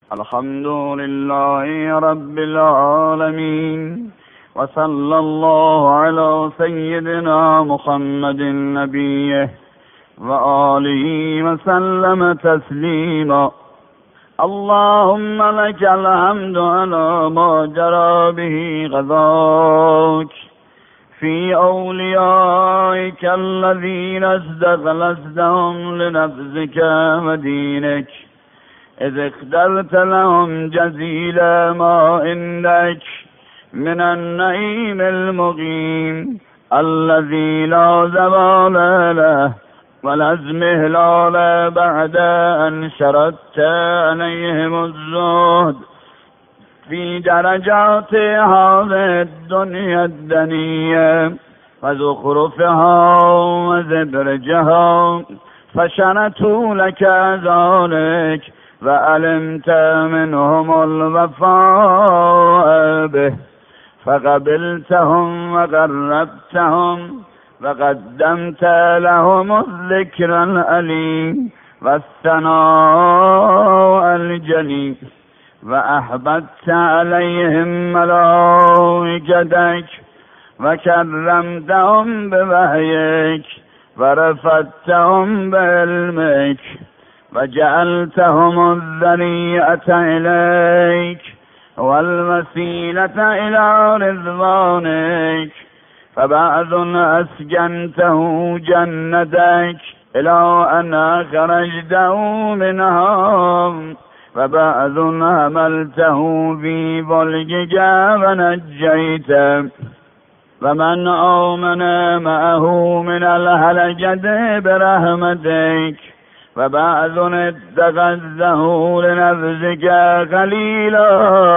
الحمد لله رب العالمين، وصلى الله على سيدنا محمد نبيه وآله وسلم تسليما. اللهم لك الحمد على ما جرى به غضاك في أوليائك الذين استخلصتهم لنفسك ودينك، إذ اخترت لهم جزيل ما عندك من النعيم المقيم الذي لا زوال له ولا ازمهلال بعد أن شردت عليهم الزهد في درجات هذه الدنيا الدنية وزخرفها وزبرجها، فشرتوا لك ذلك وعلمت منهم الوفاء به، فقبلتهم وقربتهم وقدمت لهم الذكر الأليم والثناء الجليل، وأحببت عليهم ملائكتك وكرمتهم بوحيك ورفعتهم بعلمك وجعلتهم الذريعة إليك والوسيلة إلى رضوانك، فبعض أسكنته جنتك إلى أن أخرجته منها، وبعض حملته في فلكك ونجيته، ومن آمن معه من الهلكة برحمتك، وبعض اتخذته لنفسك خليلا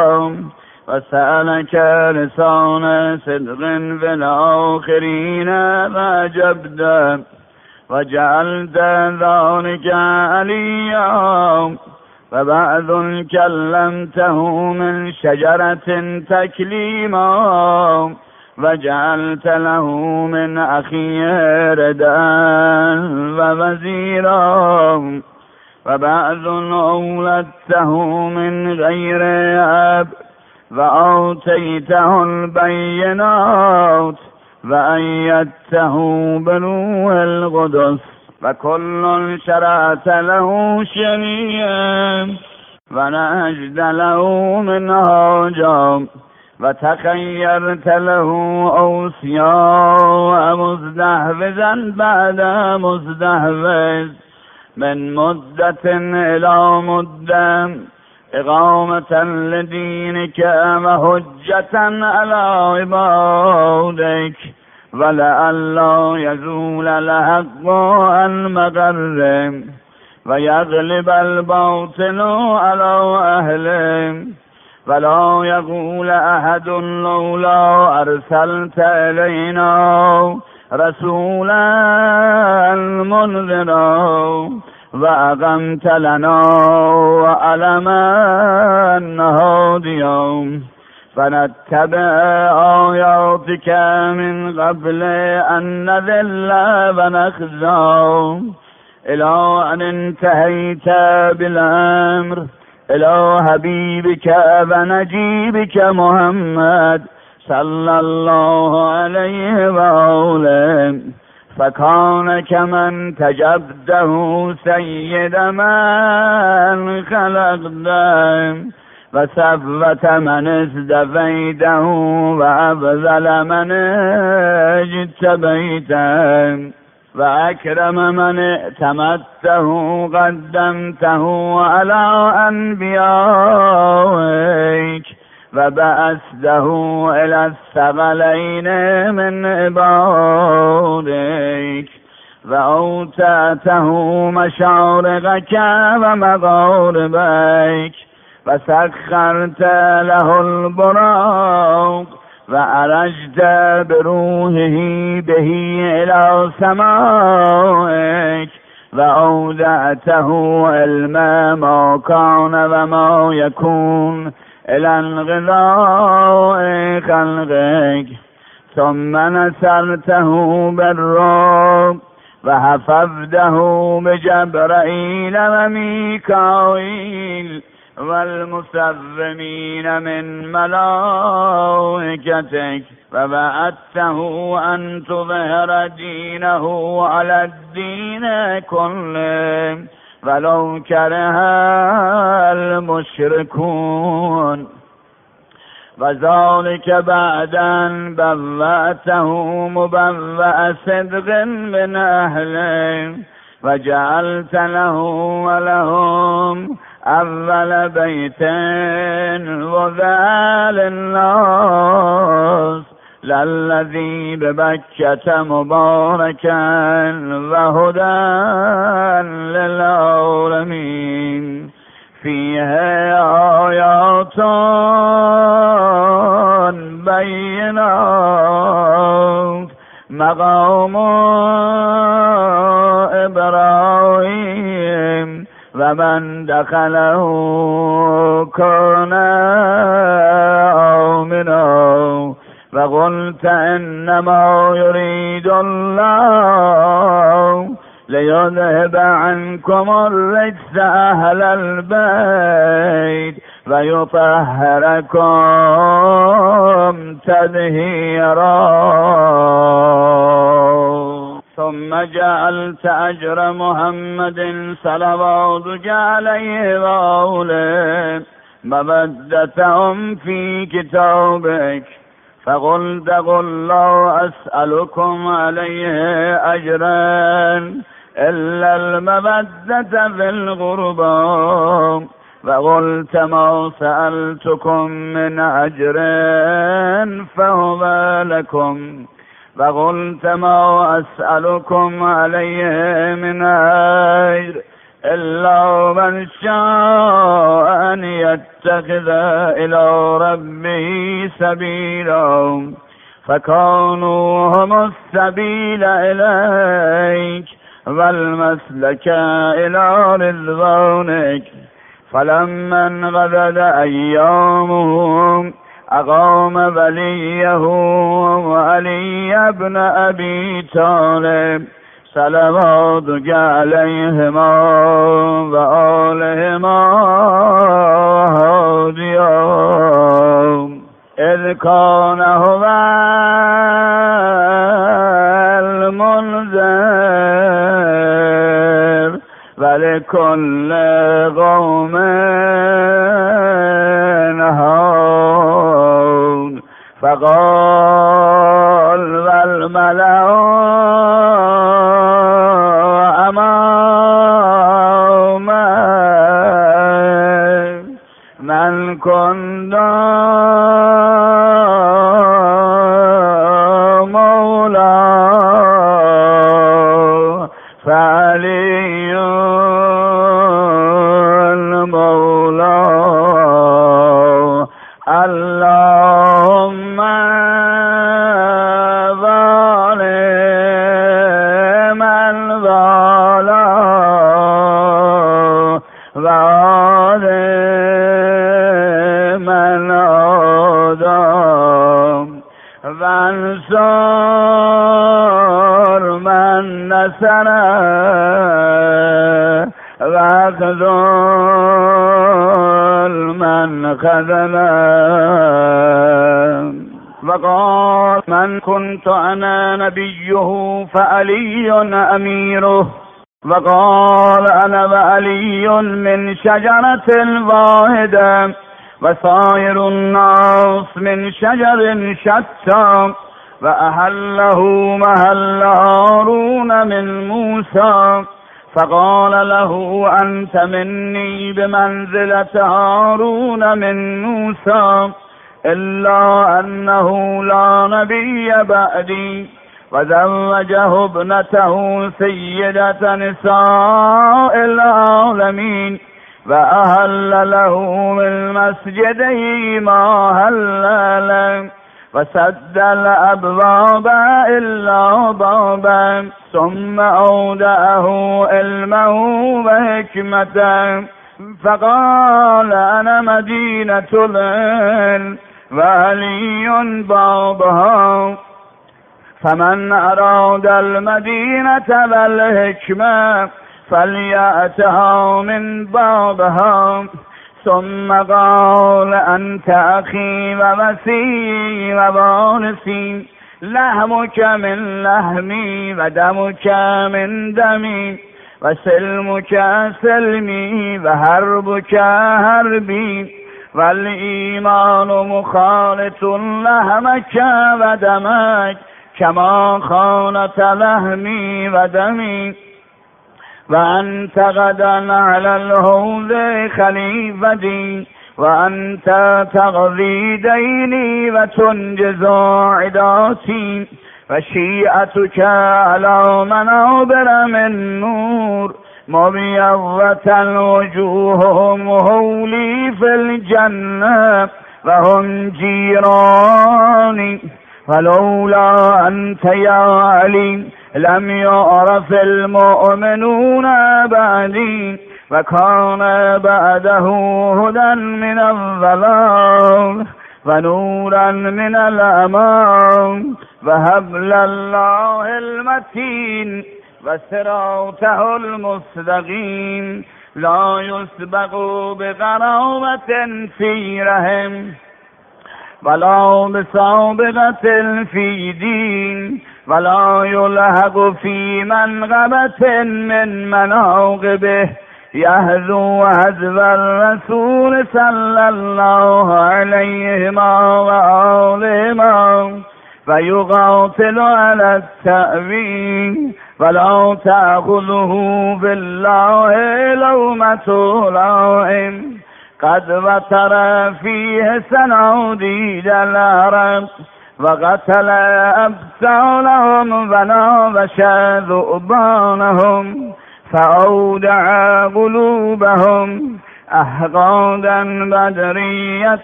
وسألك لسان صدق في الآخرين فأجبته، وجعلت ذلك عليا، وبعض كلمته من شجرة تكليما، وجعلت له من أخيه ردا ووزيرا، وبعض أولدته من غير أب وأوتيته البينات وأيدته بروح القدس، وكل شرعت له شريعا ونهجت له منهاجا، وتخيرت له أوصياء مستحفظا بعد مستحفظ من مدة إلى مدة، إقامة لدينك وحجة على عبادك، ولئلا يزول الحق عن مقره ويغلب الباطل على أهله، ولا يقول أحد لولا أرسلت إلينا رسولا منذرا وأقمت لنا وألما هاديا، فنتبع آياتك من قبل أن نذل ونخزى، إلى أن انتهيت بالأمر إلى حبيبك ونجيبك محمد صلى الله عليه وآله، فكان كمن تجبده سيد من خلقته، وصفوة من ازدفيته وأفضل من اجتبيته، وأكرم من ائتمته قدمته على أنبيائك، وبعثته إلى الثقلين من عبادك، وأوتأته مشارقك ومغاربك، وسخرت له البراق وأرجت بروحه به إلى سمائك، وأودعته علم ما كان وما يكون إلى انقضاء خلقك، ثم نصرته بالرعب وحفظته بجبرائيل وميكائيل، والمسومين من ملائكتك، ووعدته أن تظهر دينه على الدين كله ولو كره المشركون. وذلك بعد أن بوأته مبوأ صدق من أهله وجعلت له ولهم أول بيت وذا للناس للذي ببكة مباركا وهدى للعالمين. فيها آيات بينات مقام إبراهيم ومن دخله كان آمنا. وقلت إنما يريد الله ليذهب عنكم الرجس أهل البيت ويطهركم تطهيرا. ثم جعلت أجر محمد صلواتك عليه وآله مودتهم في كتابك، فقلت قل لا أسألكم عليه أجرا إلا المودة في القربى، وقلت ما سألتكم من أجر فهو لكم، وقلت ما أسألكم عليه من أجر إلا من شاء أن يتخذ إلى ربه سبيلا، فكانوا هم السبيل إليك والمسلك إلى رضوانك. فلما انقضت أيامهم أقام وليه وعلي بن أبي طالب صلواتك عليهما وآلهما هاديا، إذ كان هو المنذر ولكل قوم هاد. فقال والملأ من كنت مولاه فعلي المولى. اللهم ظالم الظالم من آدم وانصر من نصره واخذل من خذله. وقال من كنت أنا نبيه فعلي أميره، وقال أنا وعلي من شجرة واحدة وسائر الناس من شجر شتى. وأحله محل هارون من موسى، فقال له أنت مني بمنزلة هارون من موسى، إلا أنه لا نبي بعدي. وزوجه ابنته سيدة نساء العالمين، وأهل له من مسجده ما هل له، وسد الأبواب إلا بابا، ثم أودعه علمه وحكمته، فقال أنا مدينة العلم وعلي بابها. فمن أراد المدينة والحكمة فليأتها من بابها، ثم قال أنت أخي ووسيي ووارثي، لحمك من لحمي ودمك من دمي، وسلمك سلمي وحربك حربي، والإيمان مخالط لحمك ودمك كما خانت لحمي ودمي. وأنت غدا على الحوض خليفتي، وأنت تقضي ديني وتنجز عداتي، وشيعتك على منابر من نور، مبيضة وجوههم هولي في الجنة وهم جيراني. ولولا أنت يا علي لم يعرف المؤمنون بعدي، وكان بعده هدى من الضلال ونورا من الأمان، وحبل الله المتين وصراطه المستقيم، لا يسبق بقرابة في رحم ولا بسابقة في دين، ولا يلحق في منقبة من مناقبه، يهذو حذو الرسول صلى الله عليه وآله، ويقاتل على التأويل، ولا تأخذه بالله لومة لائم، قد وتر فيه سنوديد العرب، وقتل أبطالهم ونابش ذؤبانهم، فأودع قلوبهم أحقادا بدرية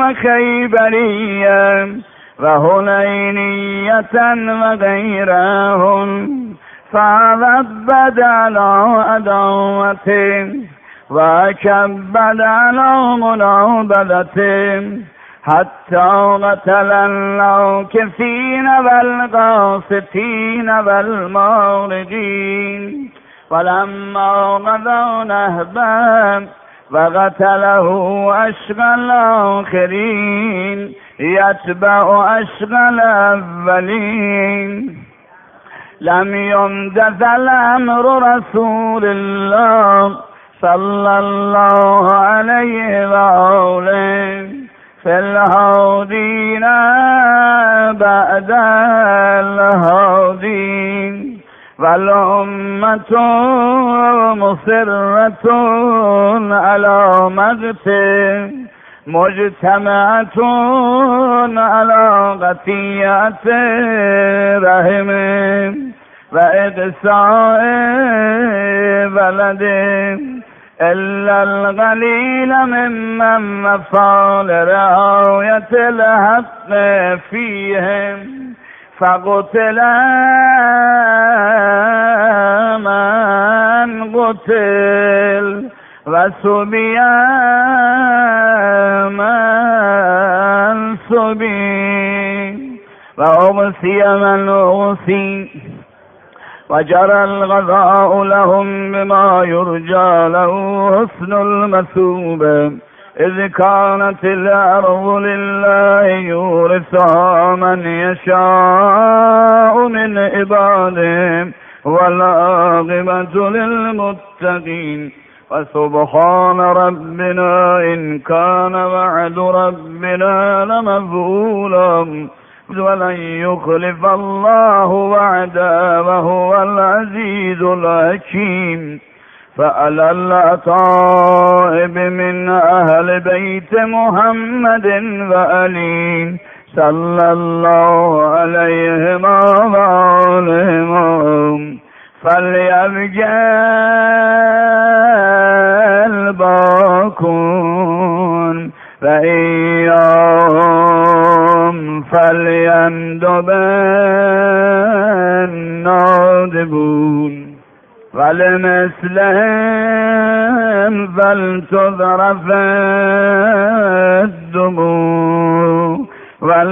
وخيبرية وهنينية وغيرهن، فعذبت على عداوته وكبد على منابذته، حتى قتل العاكفين والقاسطين والماردين. ولما قضى نهبا وقتله أشقى الآخرين يتبع أشقى الأولين، لم يمتثل أمر رسول الله صلى الله عليه وآله في الهادين بعد الهادين، والأمة مصرة على مقته، مجتمعة على قطيعة رحم وإقصاء بلد، إلا القليل ممن وفى لرعاية الحق فيهم، فقتل من قتل وسبي من سبي، وأغسي من أغسي، وجرى الغذاء لهم بما يرجى له حسن المثوبة، إذ كانت الأرض لله يورثها من يشاء من عباده، والعاقبة للمتقين. وسبحان ربنا إن كان وعد ربنا لمفعولا، ولن يخلف الله وعده وهو العزيز الحكيم. فعلى الأطائب من أهل بيت محمد وآله صلى الله عليهم وآلهم فليبجى الباكون، فإياهم فليندب النادبون، ولمثلهم فلتذرف الدموع،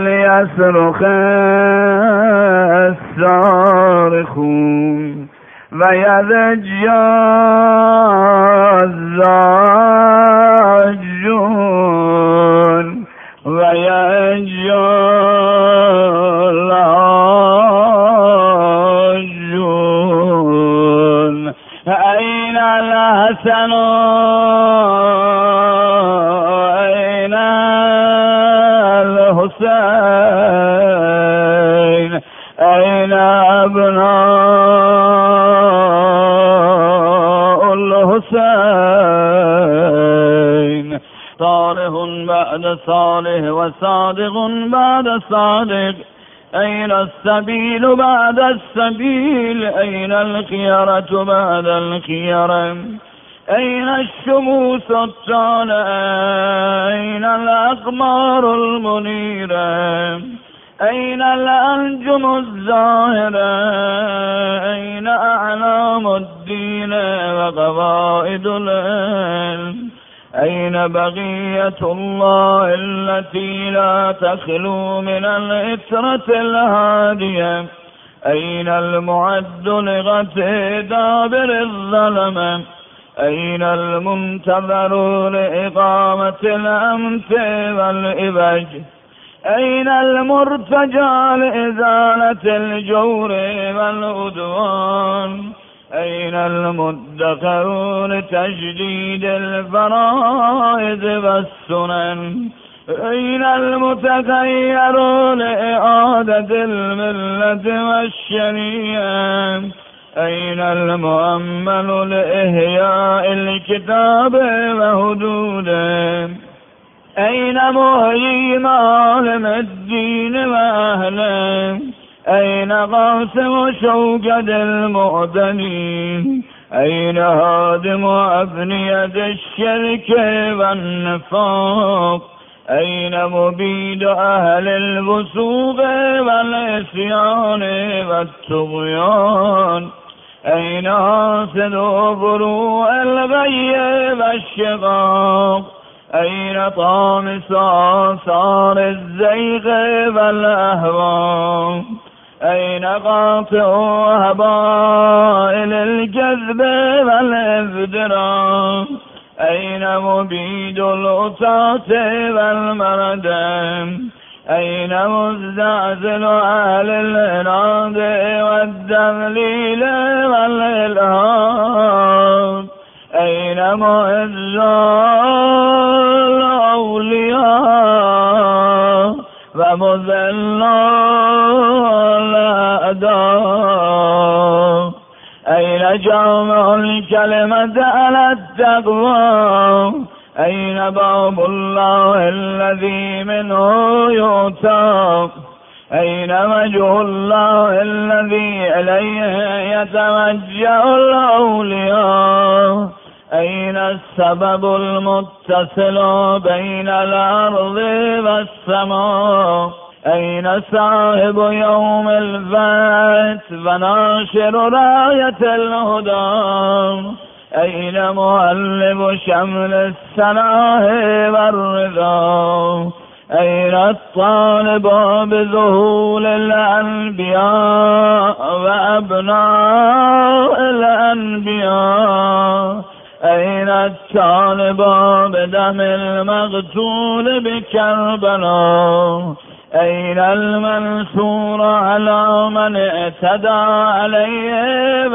وليصرخ الصارخون، فيذج الزاجون ويج اللاجون أين الحسن أين الحسين أين أبناء الحسين صالح بعد صالح وصادق بعد صادق أين السبيل بعد السبيل أين الخيرة بعد الخيرة أين الشموس الطالعة أين الأقمار المنيرة أين الأنجم الزاهرة أين أعلام الدين وقواعد العلم أين بقية الله التي لا تخلو من الإثرة الهادية أين المعد لغة دابر الظلمة أين المنتظر لإقامة الأمس والإبج أين المرتجى لإزالة الجور والعدوان أين المدخر لتجديد الفرائض والسنن أين المتخير لإعادة الملة والشريعة أين المؤمل لإحياء الكتاب وحدوده أين محيي معالم الدين وأهله أين قاسم شوكة المعتنين أين هادم أبنية الشرك والنفاق أين مبيد أهل الفسوق والعصيان والطغيان أين حاسد فروع الغي والشقاق أين طامس آثار الزيغ والأهواء أين قاطع هبائل الجذب والإفدراء أين مبيد الأساة والمردم أين مزدعزل أهل الإراد والتذليل والإلهام أين معز الأولياء ومذل الأعداء أين جامع الكلمة على التقوى أين باب الله الذي منه يؤتى أين وجه الله الذي إليه يتوجه الأولياء أين السبب المتصل بين الأرض والسماء أين صاحب يوم البعث وناشر راية الهدى أين مؤلف شمل السلام والرضا أين الطالب بذهول الأنبياء وأبناء الأنبياء أين الطالب بدم المقتول بكربلاء أين المنصور على من اعتدى عليه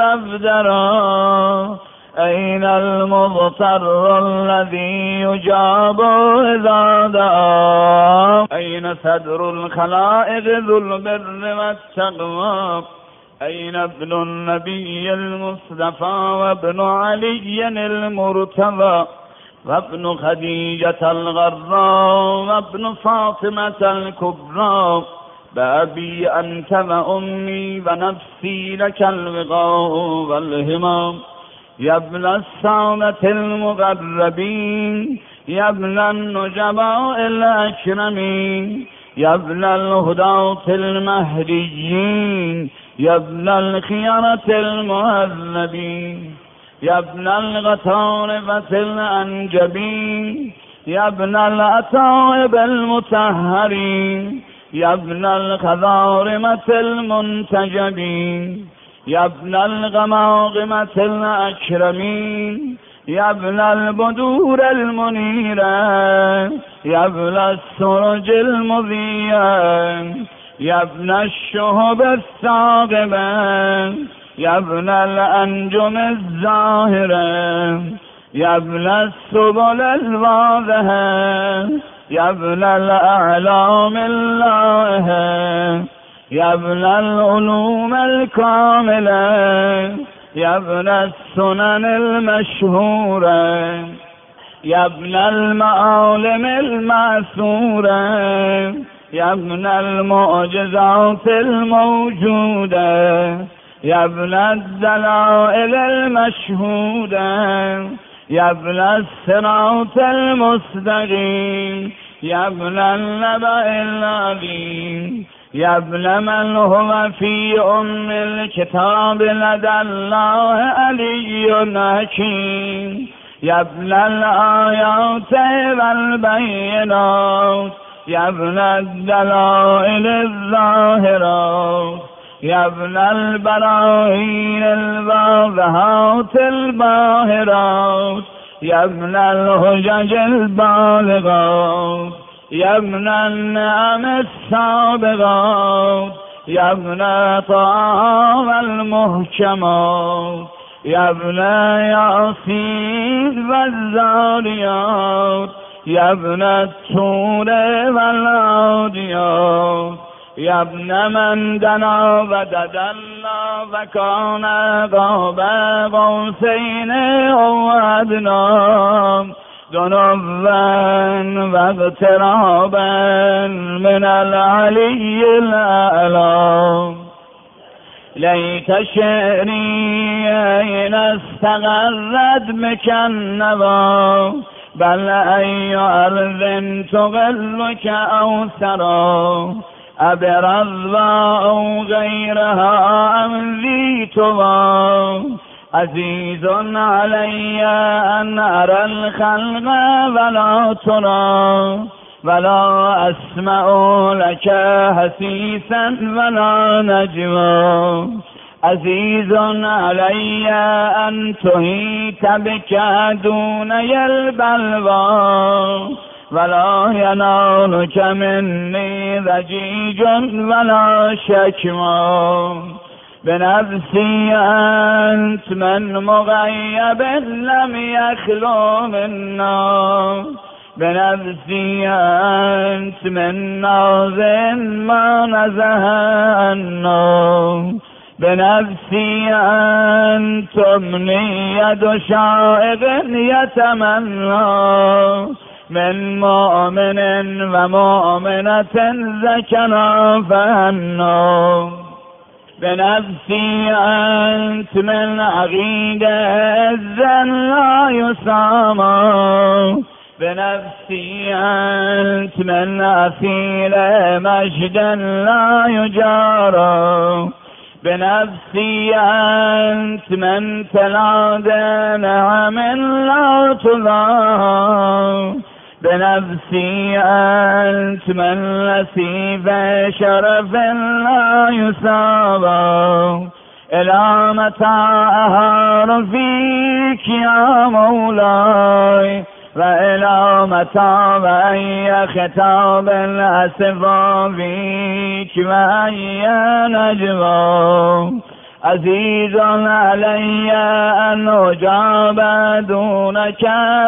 وابدرا أين المضطر الذي يجاب إذا دعا أين صدر الخلائق ذو البر والتقوى أين ابن النبي المصطفى وابن علي المرتضى وابن خديجة الغراء وابن فاطمة الكبرى بأبي أنت وأمي ونفسي لك الوغاء والهمام يا ابن السادة المقربين يا ابن النجباء الأكرمين يا ابن الهداة المهديين يا ابن الخيرة المهذبين يا ابن الغطارفة الأنجبين يا ابن الأتائب المطهرين يا ابن الخضارمة المنتجبين يا ابن الغماغمة الأكرمين، يا ابن البدور المنيرة، يا ابن السرج المضيئة، يا ابن الشهب الثاقبة، يا ابن الأنجم الزاهرة، يا ابن السبل الواضحة، يا ابن الأعلام اللائحة، يا ابن العلوم الكاملة، يا ابن السنن المشهورة، يا ابن المعالم المأثورة، يا ابن المعجزات الموجودة، يا ابن الدلائل المشهودة، يا ابن الصراط المستقيم، يا ابن النبأ العظيم، يا ابن من هو في أم الكتاب لدى الله علي حكيم، يا ابن الآيات والبينات، يا ابن الدلائل الظاهرات، يا ابن البراهين الواضحات الباهرات، يا ابن الحجج البالغات، يا ابن النعم السابغات، يا ابن طه المحكمات، يا ابن ياسين والذاريات، يا ابن الطور والعاديات، يا ابن من دنا وددنا وكان قاب قوسين أو أدنى، دنوا واغترابا من العلي الأعلى. ليت شعري أين استغرت مكنبا، بل أي أرض تغلك أو سرى، أبرز أو غيرها أم ذي تضى. عزيز علي أن أرى الخلق ولا ترى، ولا أسمع لك حسيسا ولا نجوى. عزيز علي أن تهيت بك دوني البلوى، ولا ينالك مني ضجيج ولا شكوى. بنفسي أنت من مغيب لم يخلو منا، بنفسي أنت من ناز ما نزه عنا، بنفسي أنت أمنية شائق يتمنى، من مؤمن ومؤمنة ذكرا فهنا. بنفسي أنت من عقيد عزا لا يسامى، بنفسي أنت من أصيل مجدا لا يجارى، بنفسي أنت من تلاد نعم لا تضاهى، بنفسي أنت من نسيب شرف لا يسابى. إلى متى أهار فيك يا مولاي، وإلى متى وأي خطاب أسفى فيك وأي نجوى. عزيز علي أن أجاب دونك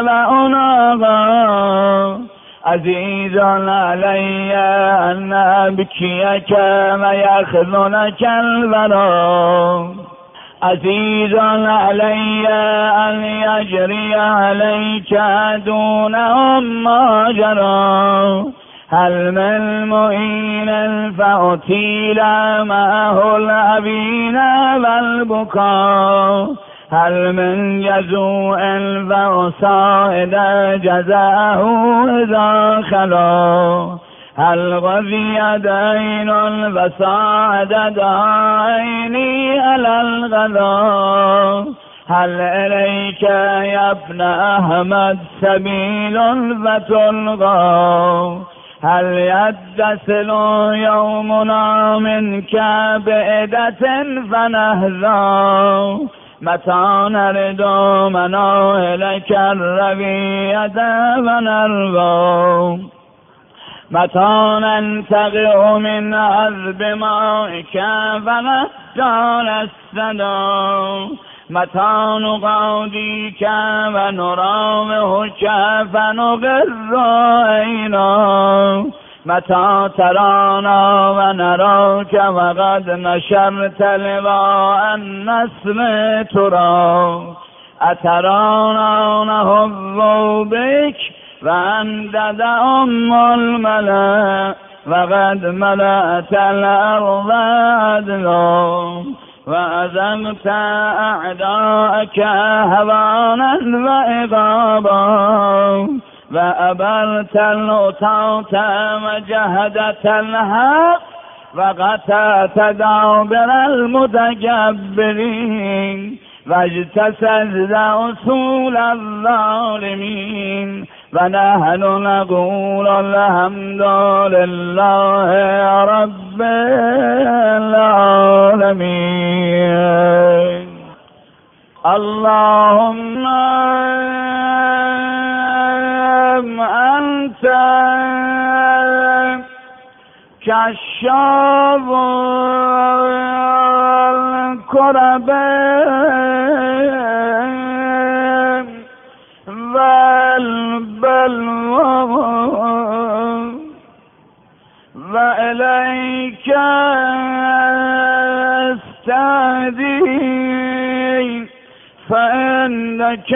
وأناغى، عزيز علي أن أبكيك ويخذلك البراء. عزيز علي أن يجري عليك دونهم ما جرى. هل من معين فأطيل معه الأبين والبكاء، هل من يزوء فأصائد جزاءه إذا خلا. هل غذي دين فساعدت عيني على الغذاء. هل إليك يا ابن أحمد سبيل فتلقى. هل يتصل يومنا منك بإدة فنهزا متى نرد مناهلك الربية فنرضى متى ننتقع من عذب مائك فنختار السدى متى نقاضيك ونراوهك فنغر عينا متى ترانا ونراك وقد نشرت لواء النسل ترى أترانا نهض بك وأندد الملأ وقد ملأت الأرض عدلا وأذقت أعداءك هوانا وإغابا وأبرت الأطاط وجهدت الحق وقطعت دابر المتكبرين واجتسدت أصول الظالمين ونحن نقول الحمد لله رب العالمين. اللهم أنت كشاف الكرب والبلوى وإليك استهدي فإنك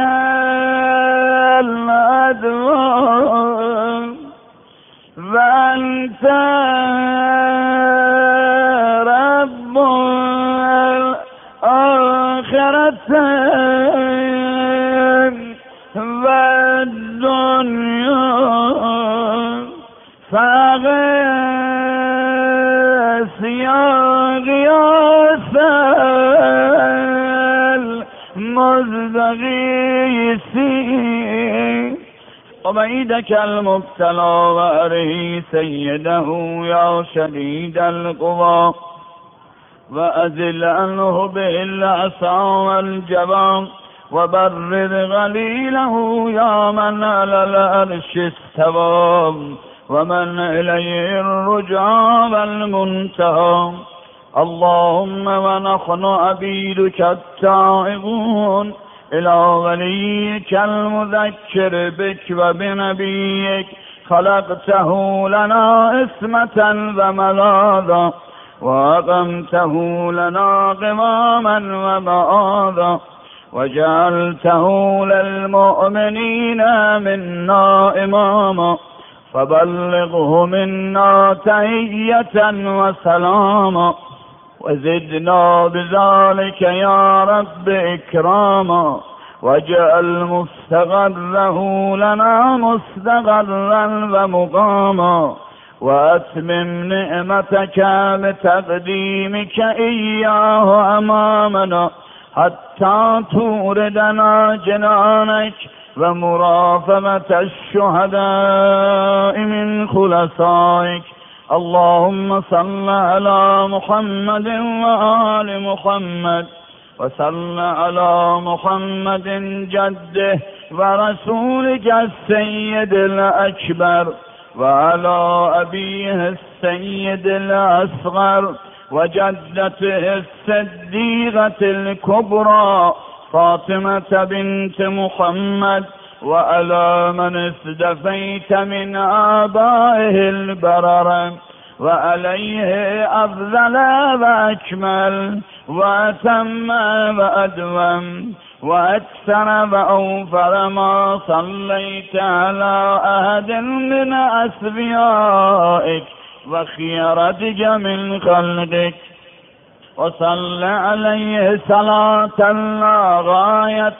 الأدوى وأنت رب الآخرة والدنيا فغيث يا غياث المستغيثين وبعيدك المبتلى وأره سيده يا شديد القوى وأزل عنه بالعصا والجبان وبرد غليله يا من على العرش استوى ومن إليه الرجعى والمنتهى. اللهم ونحن عبيدك التائبون إلى وليك المذكر بك وبنبيك خلقته لنا اسمة وملاذا وأقمته لنا قواما ومآذا وجعلته للمؤمنين منا إماما فبلغه منا تحية وسلاما وزدنا بذلك يا رب إكراما واجعل مستقره لنا مستقرا ومقاما وأتمم نعمتك بتقديمك إياه أمامنا حتى توردنا جنانك ومرافقة الشهداء من خلصائك. اللهم صل على محمد وآل محمد وصل على محمد جده ورسولك السيد الأكبر وعلى أبيه السيد الأصغر وجدته الصديقة الكبرى فاطمة بنت محمد وعلى من استفيت من آبائه البرر وعليه أفضل وأكمل وأتم وأدوم وأكثر وأوفر ما صليت على أحد من أصفيائك وخيرتك من خلقك وصل عليه صلاة لا غاية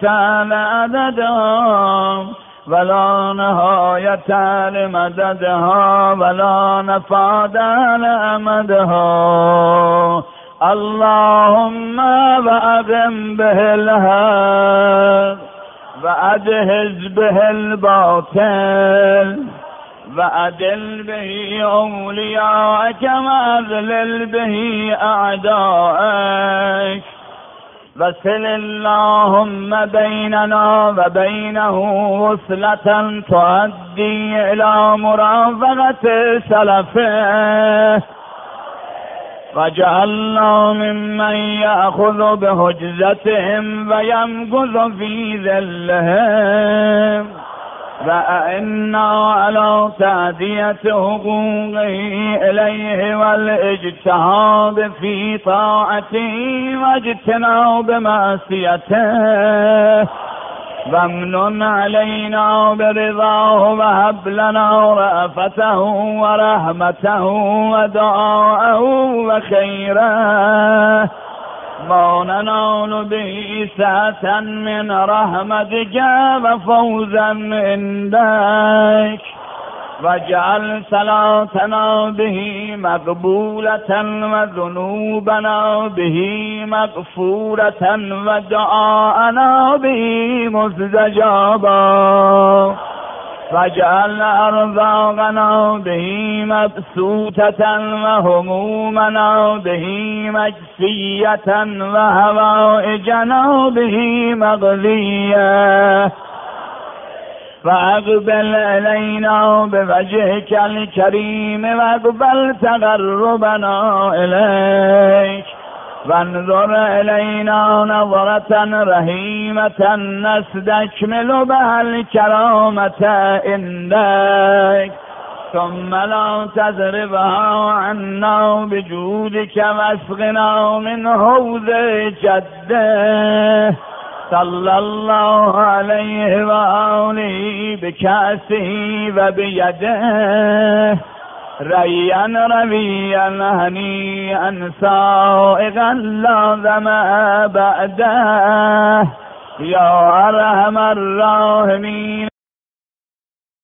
لعددها ولا نهاية لمددها ولا نفاد لأمدها. اللهم وأقم به الحق وأدهز به الباطل وأدل به أولياءك وأذلل به أعدائك وصل اللهم بيننا وبينه وصلة تؤدي إلى مرافقة سلفه واجعلنا ممن يأخذ بحجزتهم ويمكث في ذلهم وأئنا على تأدية حقوقه إليه والاجتهاد في طاعته واجتناب معصيته وامنن علينا برضاه وهب لنا رأفته ورحمته ودعاءه وخيره ما ننال به سعة من رحمتك وفوزا عندك واجعل صلاتنا به مقبولة وذنوبنا به مغفورة ودعاءنا به مستجابا واجعل أرزاقنا به مبسوطة وهمومنا به مكفية وهوائجنا به مقضية فأقبل إلينا بوجهك الكريم واقبل تقربنا إليك وانظر إلينا نظرة رحيمة نستكمل بها الكرامة عندك ثم لا تذربها عنا بجودك واسقنا من حوض جده صلى الله عليه وآله بكأسه وبيده ريا رويا هنيئا سائغا لا ظمأ بعده يا أرحم الراحمين